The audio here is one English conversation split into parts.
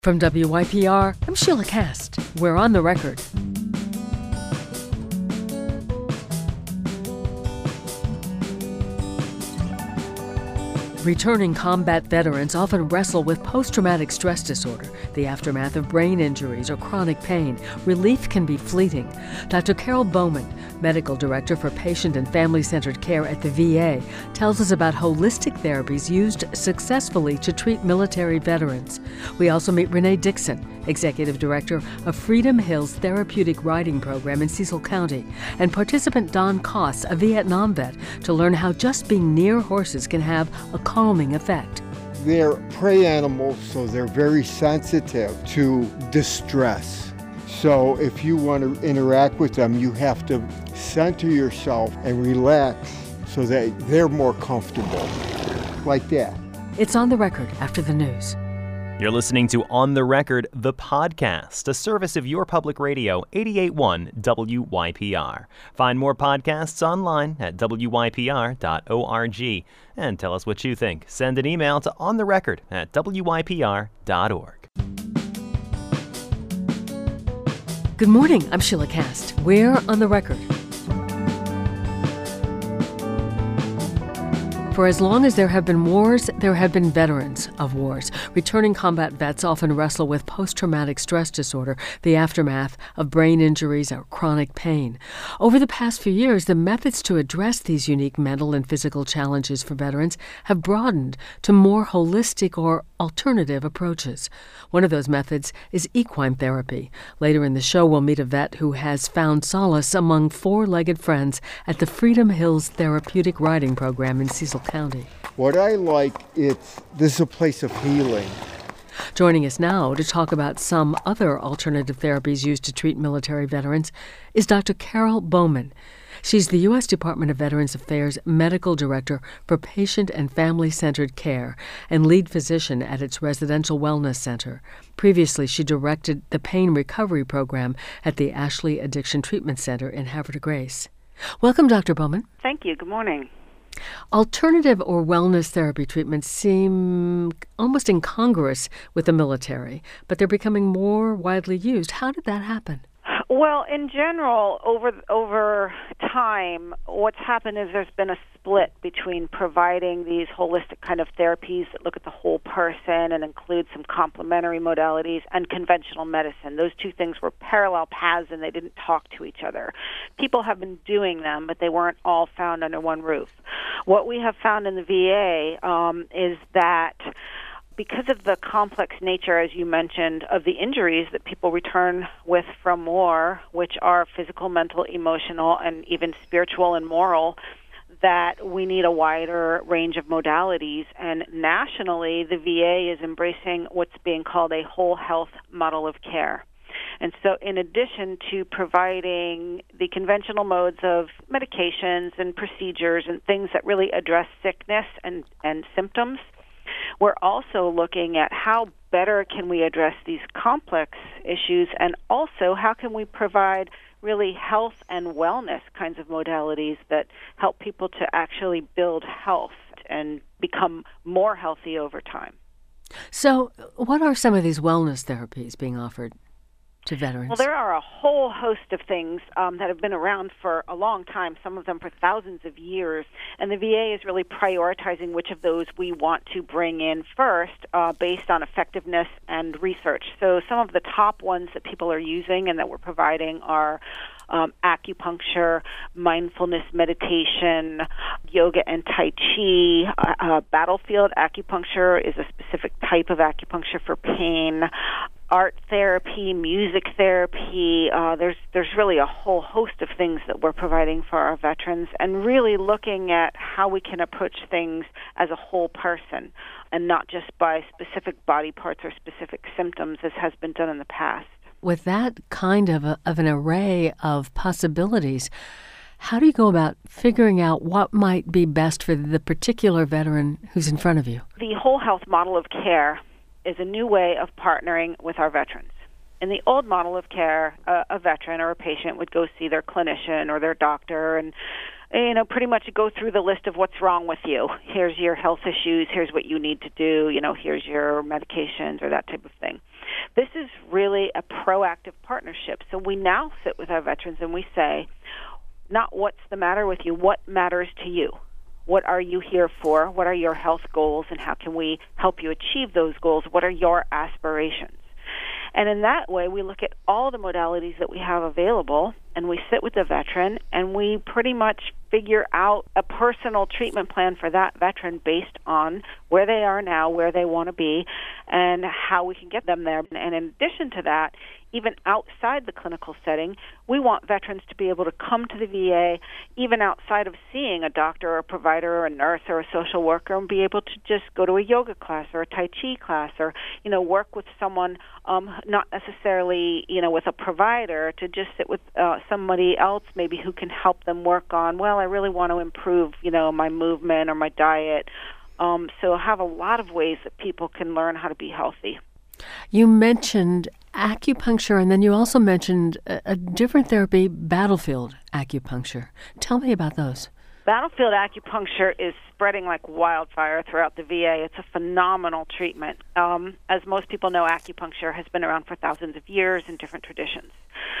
From WYPR, I'm Sheila Kast. We're on the record. Returning combat veterans often wrestle with post-traumatic stress disorder, the aftermath of brain injuries or chronic pain. Relief can be fleeting. Dr. Carol Bowman, Medical Director for Patient and Family-Centered Care at the VA, tells us about holistic therapies used successfully to treat military veterans. We also meet Renee Dixon, Executive Director of Freedom Hills Therapeutic Riding Program in Cecil County, and participant Don Koss, a Vietnam vet, to learn how just being near horses can have a calming effect. They're prey animals, so they're very sensitive to distress. So if you want to interact with them, you have to center yourself and relax so that they're more comfortable, like that. It's On the Record after the news. You're listening to On the Record, the podcast, a service of your public radio, 88.1 WYPR. Find more podcasts online at wypr.org. And tell us what you think. Send an email to ontherecord@wypr.org. Good morning, I'm Sheila Kast. We're On the Record. For as long as there have been wars, there have been veterans of wars. Returning combat vets often wrestle with post-traumatic stress disorder, the aftermath of brain injuries or chronic pain. Over the past few years, the methods to address these unique mental and physical challenges for veterans have broadened to more holistic or alternative approaches. One of those methods is equine therapy. Later in the show, we'll meet a vet who has found solace among four-legged friends at the Freedom Hills Therapeutic Riding Program in Cecil County. What I like, this is a place of healing. Joining us now to talk about some other alternative therapies used to treat military veterans is Dr. Carol Bowman. She's the U.S. Department of Veterans Affairs Medical Director for Patient and Family-Centered Care and lead physician at its Residential Wellness Center. Previously, she directed the Pain Recovery Program at the Ashley Addiction Treatment Center in Havre de Grace. Welcome, Dr. Bowman. Thank you. Good morning. Alternative or wellness therapy treatments seem almost incongruous with the military, but they're becoming more widely used. How did that happen? Well, in general, over time, what's happened is there's been a split between providing these holistic kind of therapies that look at the whole person and include some complementary modalities and conventional medicine. Those two things were parallel paths and they didn't talk to each other. People have been doing them, but they weren't all found under one roof. What we have found in the VA is that because of the complex nature, as you mentioned, of the injuries that people return with from war, which are physical, mental, emotional, and even spiritual and moral, that we need a wider range of modalities. And nationally, the VA is embracing what's being called a whole health model of care. And so in addition to providing the conventional modes of medications and procedures and things that really address sickness and symptoms, we're also looking at how better can we address these complex issues, and also how can we provide really health and wellness kinds of modalities that help people to actually build health and become more healthy over time. So what are some of these wellness therapies being offered to veterans? Well, there are a whole host of things that have been around for a long time, some of them for thousands of years, and the VA is really prioritizing which of those we want to bring in first based on effectiveness and research. So some of the top ones that people are using and that we're providing are acupuncture, mindfulness meditation, yoga and Tai Chi. Battlefield acupuncture is a specific type of acupuncture for pain. Art therapy, music therapy. There's really a whole host of things that we're providing for our veterans, and really looking at how we can approach things as a whole person and not just by specific body parts or specific symptoms as has been done in the past. With that kind of an array of possibilities, how do you go about figuring out what might be best for the particular veteran who's in front of you? The whole health model of care is a new way of partnering with our veterans. In the old model of care, a veteran or a patient would go see their clinician or their doctor and pretty much go through the list of what's wrong with you. Here's your health issues, here's what you need to do, here's your medications or that type of thing. really a proactive partnership. So we now sit with our veterans and we say, not what's the matter with you, what matters to you? What are you here for? What are your health goals, and how can we help you achieve those goals? What are your aspirations? And in that way, we look at all the modalities that we have available, and we sit with the veteran, and we pretty much figure out a personal treatment plan for that veteran based on where they are now, where they want to be, and how we can get them there. And in addition to that, even outside the clinical setting, we want veterans to be able to come to the VA, even outside of seeing a doctor or a provider or a nurse or a social worker, and be able to just go to a yoga class or a Tai Chi class, or, work with someone, not necessarily, with a provider, to just sit with somebody else maybe who can help them work on, well, I really want to improve, my movement or my diet. So I have a lot of ways that people can learn how to be healthy. You mentioned acupuncture, and then you also mentioned a different therapy, battlefield acupuncture. Tell me about those. Battlefield acupuncture is spreading like wildfire throughout the VA. It's a phenomenal treatment. As most people know, acupuncture has been around for thousands of years in different traditions.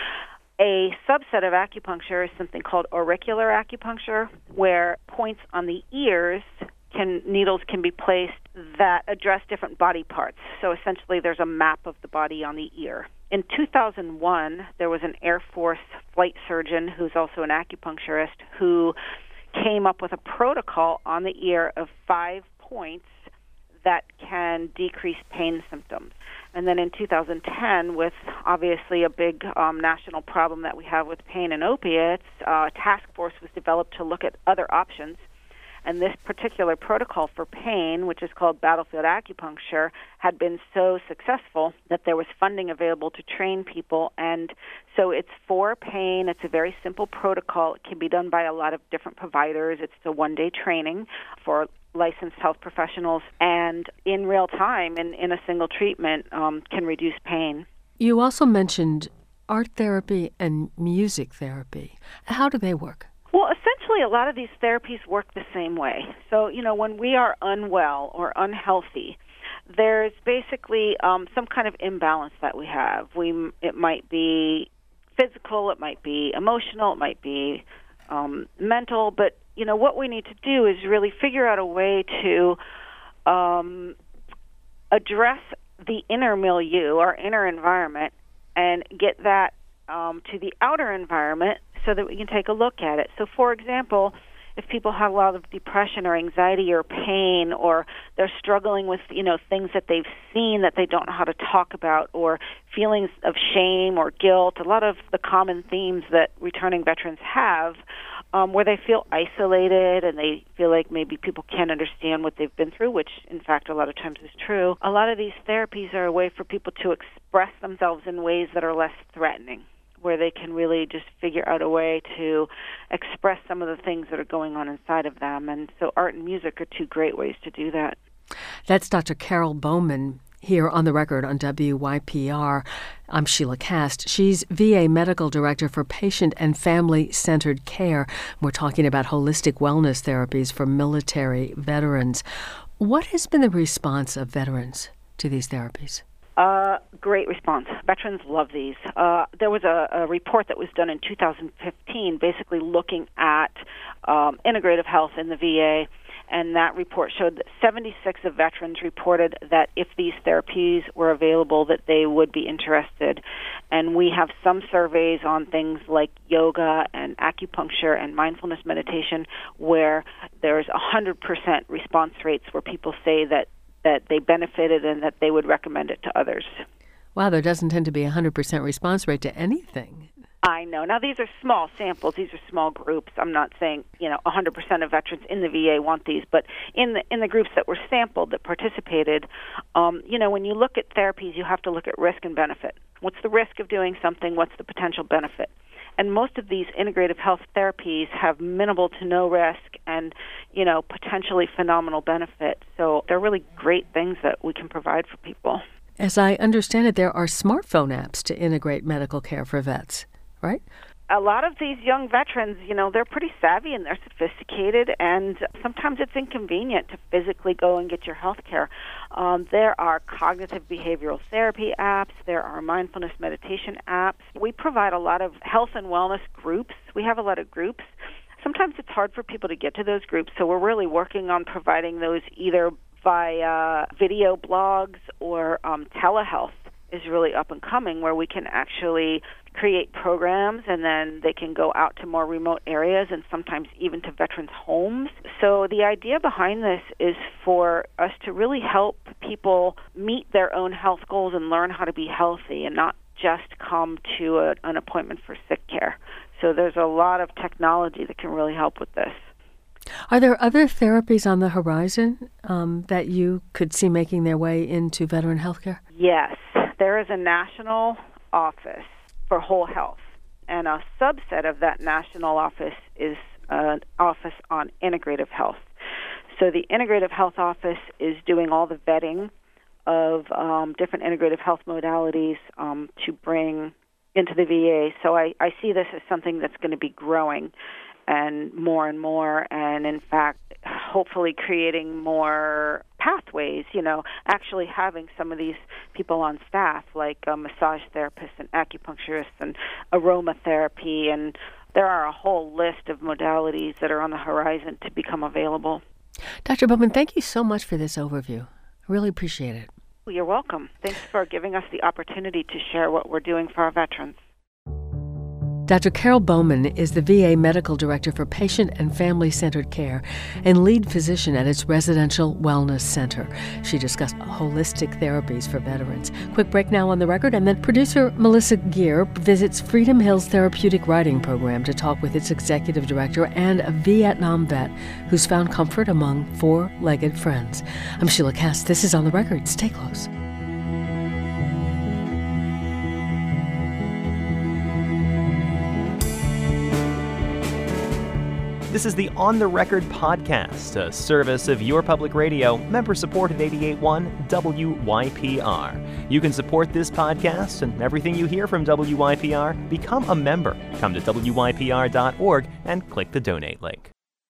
A subset of acupuncture is something called auricular acupuncture, where points on the ears needles can be placed that address different body parts. So essentially there's a map of the body on the ear. In 2001, there was an Air Force flight surgeon who's also an acupuncturist who came up with a protocol on the ear of 5 points that can decrease pain symptoms. And then in 2010, with obviously a big national problem that we have with pain and opiates, a task force was developed to look at other options. And this particular protocol for pain, which is called battlefield acupuncture, had been so successful that there was funding available to train people. And so it's for pain. It's a very simple protocol. It can be done by a lot of different providers. It's a one-day training for licensed health professionals, and in real time, in a single treatment, can reduce pain. You also mentioned art therapy and music therapy. How do they work? Well, essentially, a lot of these therapies work the same way. So, when we are unwell or unhealthy, there's basically some kind of imbalance that we have. It might be physical, it might be emotional, it might be mental, but, what we need to do is really figure out a way to address the inner milieu, our inner environment, and get that to the outer environment so that we can take a look at it. So, for example, if people have a lot of depression or anxiety or pain, or they're struggling with, things that they've seen that they don't know how to talk about, or feelings of shame or guilt, a lot of the common themes that returning veterans have, where they feel isolated and they feel like maybe people can't understand what they've been through, which in fact a lot of times is true. A lot of these therapies are a way for people to express themselves in ways that are less threatening, where they can really just figure out a way to express some of the things that are going on inside of them. And so art and music are two great ways to do that. That's Dr. Carol Bowman here on The Record on WYPR. I'm Sheila Kast. She's VA Medical Director for Patient and Family-Centered Care. We're talking about holistic wellness therapies for military veterans. What has been the response of veterans to these therapies? Great response. Veterans love these. There was a report that was done in 2015 basically looking at integrative health in the VA, and that report showed that 76 of veterans reported that if these therapies were available, that they would be interested. And we have some surveys on things like yoga and acupuncture and mindfulness meditation where there's 100% response rates where people say that they benefited and that they would recommend it to others. Wow, there doesn't tend to be a 100% response rate to anything. I know. Now, these are small samples. These are small groups. I'm not saying, 100% of veterans in the VA want these, but in the groups that were sampled that participated, when you look at therapies, you have to look at risk and benefit. What's the risk of doing something? What's the potential benefit? And most of these integrative health therapies have minimal to no risk and, potentially phenomenal benefit. So they're really great things that we can provide for people. As I understand it, there are smartphone apps to integrate medical care for vets, right? a lot of these young veterans, they're pretty savvy and they're sophisticated, and sometimes it's inconvenient to physically go and get your health care. There are cognitive behavioral therapy apps. There are mindfulness meditation apps. We provide a lot of health and wellness groups. We have a lot of groups. Sometimes it's hard for people to get to those groups, so we're really working on providing those either via video blogs or telehealth is really up and coming, where we can actually create programs and then they can go out to more remote areas and sometimes even to veterans' homes. So the idea behind this is for us to really help people meet their own health goals and learn how to be healthy and not just come to an appointment for sick care. So there's a lot of technology that can really help with this. Are there other therapies on the horizon that you could see making their way into veteran healthcare? Yes. There is a national office for whole health, and a subset of that national office is an office on integrative health. So the integrative health office is doing all the vetting of different integrative health modalities to bring into the VA. So I see this as something that's going to be growing and more, and in fact, hopefully creating more pathways, actually having some of these people on staff, like massage therapists and acupuncturists and aromatherapy, and there are a whole list of modalities that are on the horizon to become available. Dr. Bowman, thank you so much for this overview. I really appreciate it. You're welcome. Thanks for giving us the opportunity to share what we're doing for our veterans. Dr. Carol Bowman is the VA Medical Director for Patient and Family-Centered Care and lead physician at its Residential Wellness Center. She discussed holistic therapies for veterans. Quick break now on the record, and then producer Melissa Geer visits Freedom Hill's therapeutic riding program to talk with its executive director and a Vietnam vet who's found comfort among four-legged friends. I'm Sheila Cass. This is On the Record. Stay close. This is the On the Record podcast, a service of your public radio, member-supported 88.1 WYPR. You can support this podcast and everything you hear from WYPR. Become a member. Come to WYPR.org and click the donate link.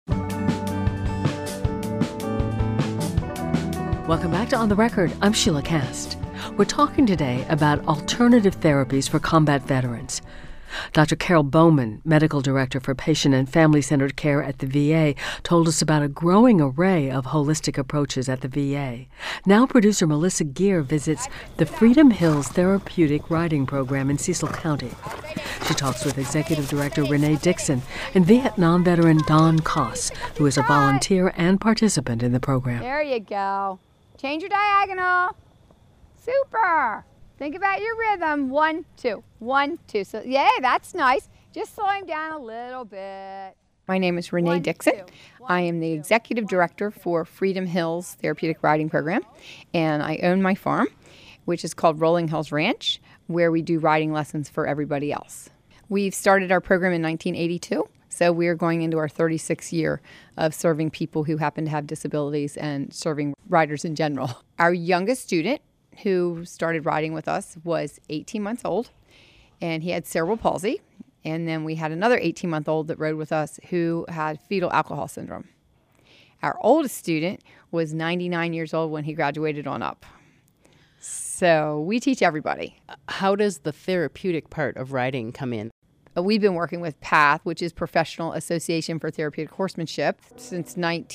Welcome back to On the Record. I'm Sheila Cast. We're talking today about alternative therapies for combat veterans. Dr. Carol Bowman, Medical Director for Patient and Family-Centered Care at the VA, told us about a growing array of holistic approaches at the VA. Now producer Melissa Geer visits the Freedom Hills Therapeutic Riding Program in Cecil County. She talks with Executive Director Renee Dixon and Vietnam veteran Don Koss, who is a volunteer and participant in the program. There you go. Change your diagonal. Super. Think about your rhythm. 1, 2, 1, 2. So, yay, that's nice. Just slow him down a little bit. My name is Renee Dixon. I am the Executive Director for Freedom Hills Therapeutic Riding Program, and I own my farm, which is called Rolling Hills Ranch, where we do riding lessons for everybody else. We've started our program in 1982, so we're going into our 36th year of serving people who happen to have disabilities and serving riders in general. Our youngest student, who started riding with us, was 18 months old, and he had cerebral palsy. And then we had another 18-month-old that rode with us who had fetal alcohol syndrome. Our oldest student was 99 years old when he graduated on up. So we teach everybody. How does the therapeutic part of riding come in? We've been working with PATH, which is Professional Association for Therapeutic Horsemanship, since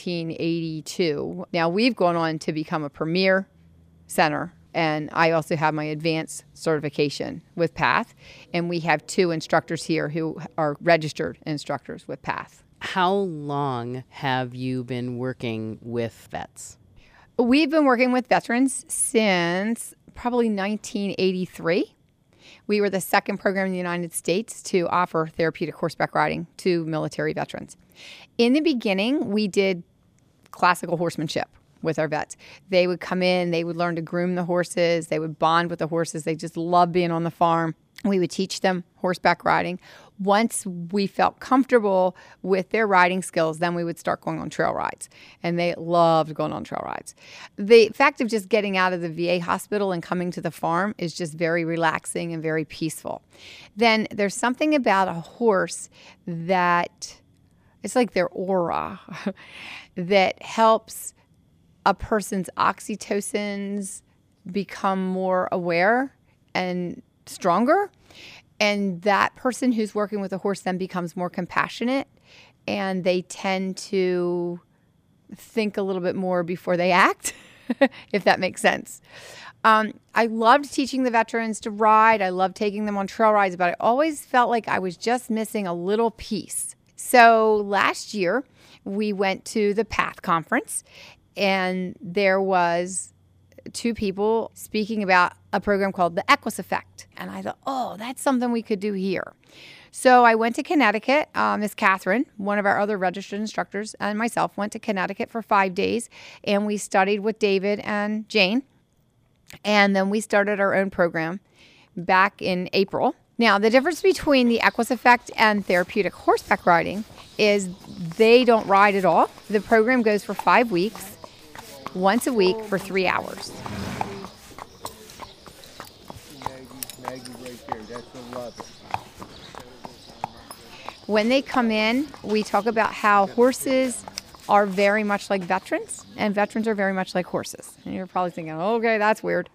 1982. Now we've gone on to become a premier center. And I also have my advanced certification with PATH. And we have 2 instructors here who are registered instructors with PATH. How long have you been working with vets? We've been working with veterans since probably 1983. We were the second program in the United States to offer therapeutic horseback riding to military veterans. In the beginning, we did classical horsemanship with our vets. They would come in, they would learn to groom the horses, they would bond with the horses, they just loved being on the farm. We would teach them horseback riding. Once we felt comfortable with their riding skills, then we would start going on trail rides. And they loved going on trail rides. The fact of just getting out of the VA hospital and coming to the farm is just very relaxing and very peaceful. Then there's something about a horse that, it's like their aura, that helps a person's oxytocins become more aware and stronger. And that person who's working with a horse then becomes more compassionate, and they tend to think a little bit more before they act, if that makes sense. I loved teaching the veterans to ride. I loved taking them on trail rides, but I always felt like I was just missing a little piece. So last year, we went to the PATH conference, and there was 2 people speaking about a program called the Equus Effect. And I thought, oh, that's something we could do here. So I went to Connecticut. Miss Catherine, one of our other registered instructors, and myself went to Connecticut for 5 days, and we studied with David and Jane. And then we started our own program back in April. Now, the difference between the Equus Effect and therapeutic horseback riding is they don't ride at all. The program goes for 5 weeks. Once a week for 3 hours. Maggie right there, that's 11. When they come in, we talk about how horses are very much like veterans, and veterans are very much like horses. And you're probably thinking, okay, that's weird.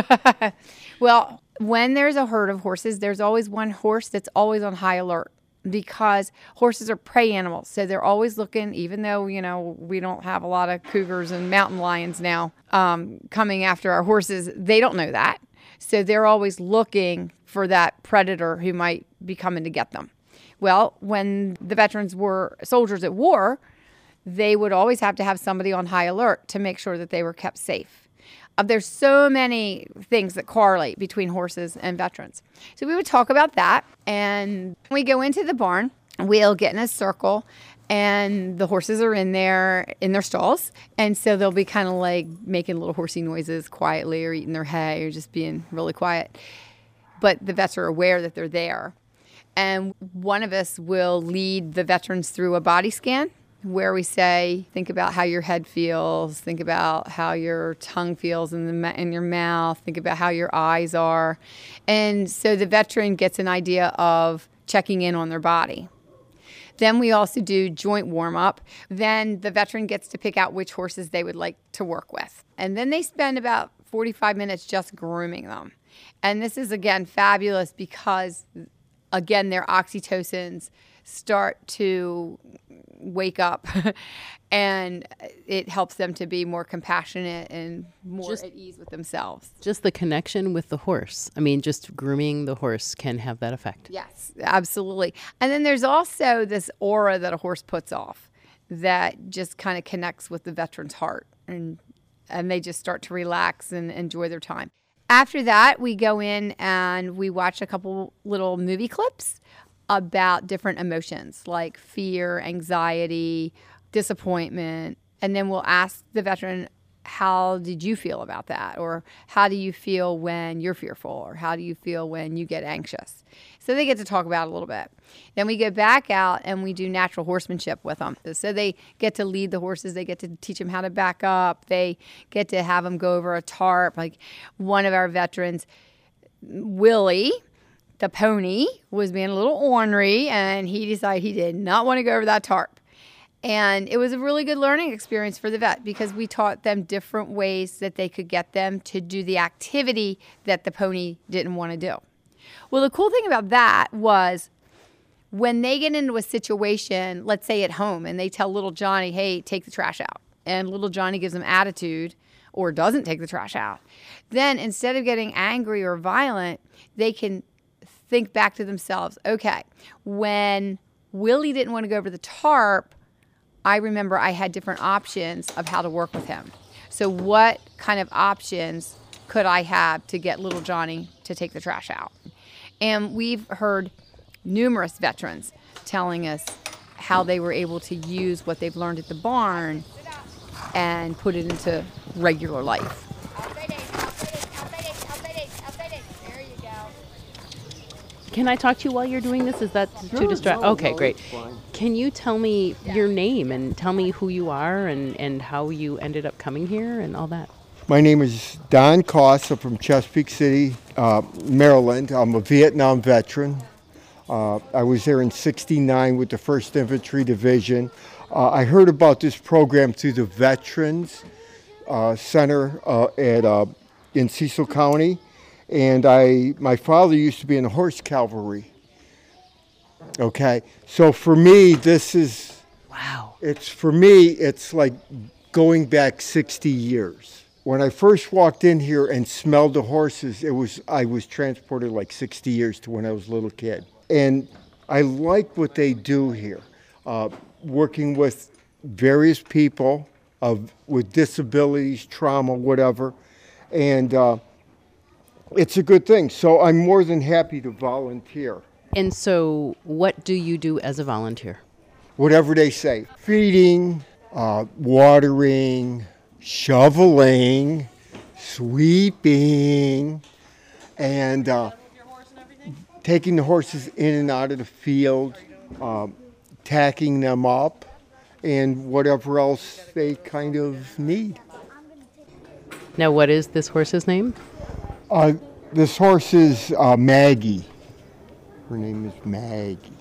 Well, when there's a herd of horses, there's always one horse that's always on high alert, because horses are prey animals. So they're always looking, even though, we don't have a lot of cougars and mountain lions now coming after our horses, they don't know that. So they're always looking for that predator who might be coming to get them. Well, when the veterans were soldiers at war, they would always have to have somebody on high alert to make sure that they were kept safe. There's so many things that correlate between horses and veterans. So we would talk about that, and we go into the barn. We'll get in a circle, and the horses are in their stalls. And so they'll be kind of like making little horsey noises quietly, or eating their hay, or just being really quiet. But the vets are aware that they're there. And one of us will lead the veterans through a body scan, where we say, think about how your head feels, think about how your tongue feels in your mouth, think about how your eyes are. And so the veteran gets an idea of checking in on their body. Then we also do joint warm-up. Then the veteran gets to pick out which horses they would like to work with. And then they spend about 45 minutes just grooming them. And this is, again, fabulous because, again, their oxytocins start to wake up and it helps them to be more compassionate and more at ease with themselves. Just the connection with the horse. I mean, just grooming the horse can have that effect. Yes, absolutely. And then there's also this aura that a horse puts off that just kind of connects with the veteran's heart, and they just start to relax and enjoy their time. After that, we go in and we watch a couple little movie clips about different emotions like fear, anxiety, disappointment. And then we'll ask the veteran, how did you feel about that? Or how do you feel when you're fearful? Or how do you feel when you get anxious? So they get to talk about it a little bit. Then we go back out and we do natural horsemanship with them. So they get to lead the horses. They get to teach them how to back up. They get to have them go over a tarp. Like one of our veterans, Willie, the pony, was being a little ornery, and he decided he did not want to go over that tarp. And it was a really good learning experience for the vet because we taught them different ways that they could get them to do the activity that the pony didn't want to do. Well, the cool thing about that was when they get into a situation, let's say at home, and they tell little Johnny, hey, take the trash out, and little Johnny gives them attitude or doesn't take the trash out, then instead of getting angry or violent, they can think back to themselves, okay, when Willie didn't want to go over the tarp, I remember I had different options of how to work with him. So what kind of options could I have to get little Johnny to take the trash out? And we've heard numerous veterans telling us how they were able to use what they've learned at the barn and put it into regular life. Can I talk to you while you're doing this? Is that too distracting? Okay, great. Can you tell me your name and tell me who you are and how you ended up coming here and all that? My name is Don Koss. I'm from Chesapeake City, Maryland. I'm a Vietnam veteran. I was there in '69 with the 1st Infantry Division. I heard about this program through the Veterans Center in Cecil County, and my father used to be in the horse cavalry. Okay, so for me, this is Wow. it's like going back 60 years. When I first walked in here and smelled the horses, I was transported like 60 years to when I was a little kid. And I like what they do here, working with various people with disabilities, trauma, whatever, and it's a good thing. So I'm more than happy to volunteer. And so what do you do as a volunteer? Whatever they say, feeding, watering, shoveling, sweeping, and taking the horses in and out of the field, tacking them up, and whatever else they kind of need. Now, what is this horse's name? This horse is Maggie. Her name is Maggie.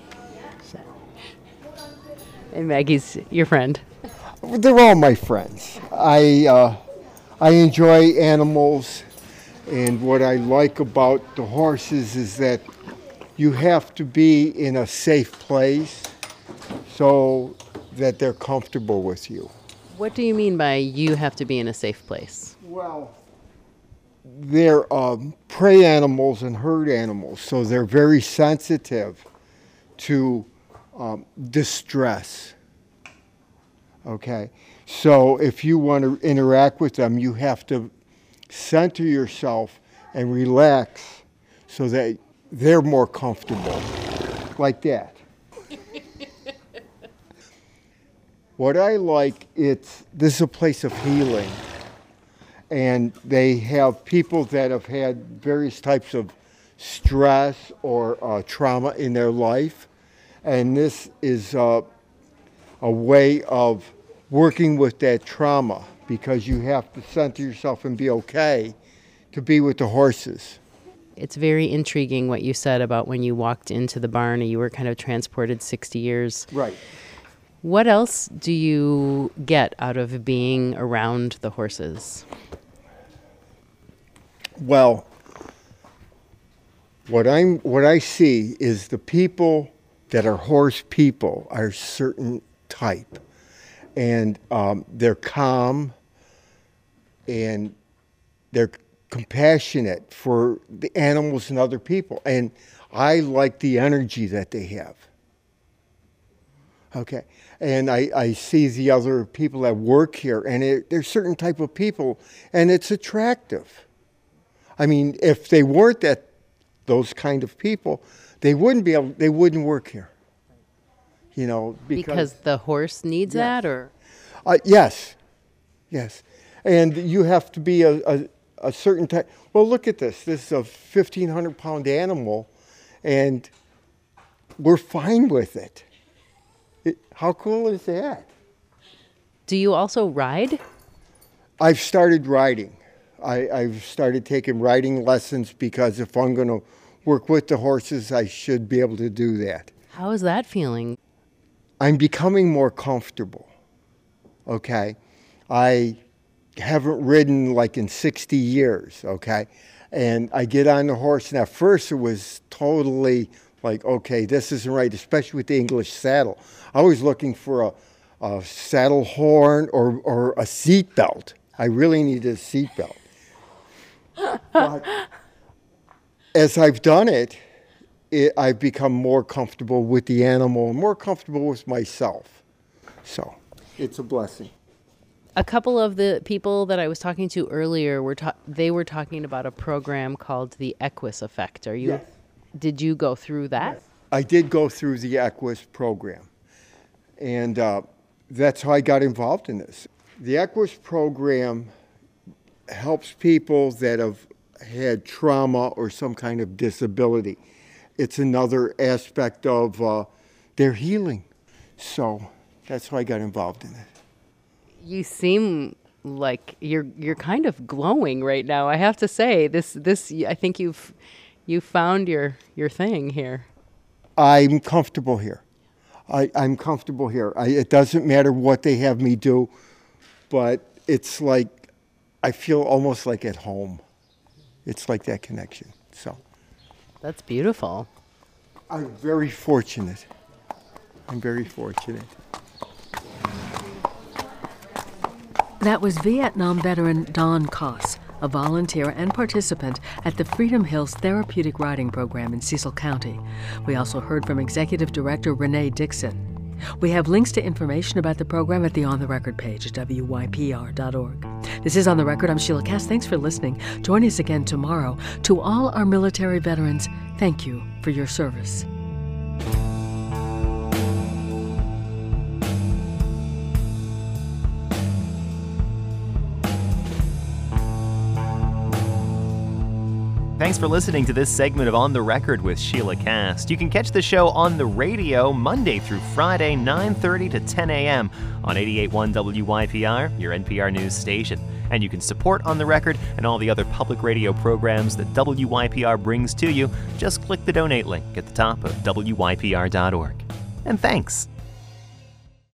And Maggie's your friend. They're all my friends. I enjoy animals, and what I like about the horses is that you have to be in a safe place so that they're comfortable with you. What do you mean by you have to be in a safe place? Well, they're prey animals and herd animals, so they're very sensitive to distress. Okay, so if you want to interact with them, you have to center yourself and relax so that they're more comfortable, like that. What I like, this is a place of healing, and they have people that have had various types of stress or trauma in their life, and this is a way of working with that trauma, because you have to center yourself and be okay to be with the horses. It's very intriguing what you said about when you walked into the barn and you were kind of transported 60 years. Right. What else do you get out of being around the horses? Well, what I see is the people that are horse people are a certain type, and they're calm and they're compassionate for the animals and other people, and I like the energy that they have. Okay, and I see the other people that work here, and there's certain type of people, and it's attractive. I mean, if they weren't those kind of people, they wouldn't work here. You know, Because the horse needs that, or? Yes, and you have to be a certain type. Well, look at this. This is a 1,500-pound animal, and we're fine with it. How cool is that? Do you also ride? I've started riding. I've started taking riding lessons, because if I'm going to work with the horses, I should be able to do that. How is that feeling? I'm becoming more comfortable, okay? I haven't ridden like in 60 years, okay? And I get on the horse, and at first it was totally like, okay, this isn't right, especially with the English saddle. I was looking for a saddle horn or a seat belt. I really needed a seat belt. But as I've done it, I've become more comfortable with the animal, more comfortable with myself. So it's a blessing. A couple of the people that I was talking to earlier they were talking about a program called the Equus Effect. Yes. Did you go through that? Yes. I did go through the Equus program, and that's how I got involved in this. The Equus program helps people that have had trauma or some kind of disability. it's another aspect of their healing. So that's why I got involved in it. You seem like you're kind of glowing right now. I have to say, this I think you've found your thing here. I'm comfortable here. I'm comfortable here. It doesn't matter what they have me do, but it's like I feel almost like at home. It's like that connection. So that's beautiful. I'm very fortunate. I'm very fortunate. That was Vietnam veteran Don Koss, a volunteer and participant at the Freedom Hills Therapeutic Riding Program in Cecil County. We also heard from Executive Director Renee Dixon. We have links to information about the program at the On the Record page at WYPR.org. This is On the Record. I'm Sheila Cass. Thanks for listening. Join us again tomorrow. To all our military veterans, thank you for your service. Thanks for listening to this segment of On the Record with Sheila Cass. You can catch the show on the radio Monday through Friday, 9:30 to 10 a.m. on 88.1 WYPR, your NPR news station. And you can support On the Record and all the other public radio programs that WYPR brings to you. Just click the donate link at the top of WYPR.org. And thanks.